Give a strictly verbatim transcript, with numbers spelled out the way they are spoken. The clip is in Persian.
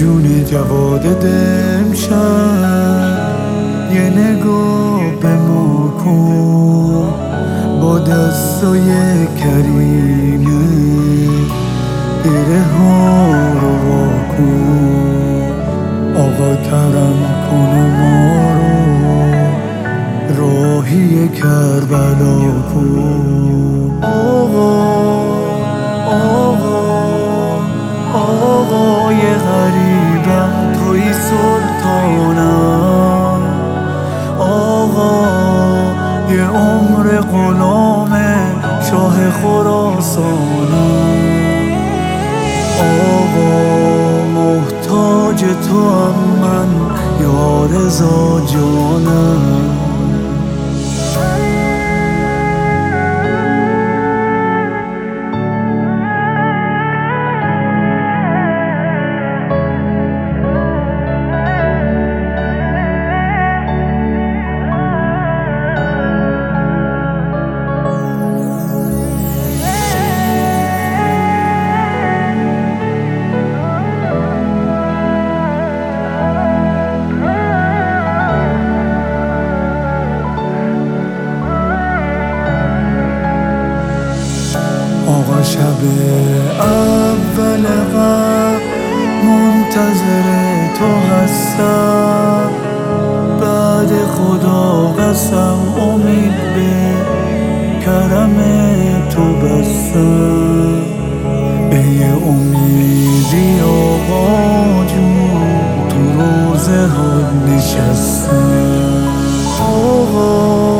جون جواد امشب یه نگاه به ما کن با دستای کریمه، گره ها رو واکن. آقا کرم کن و ما رو راهی کربلا کن. آقا آقا آقای غریبم توی سلطانم، آقا یه عمر غلام شاه خراسانم. آقا محتاج تو هم من یا رضا جانم. آقا شب اول غم منتظر تو هستم، بعد خدا قسم امید به کرم تو بستم. ای امیدی آقا جون تو روزه ها نشستم. آقا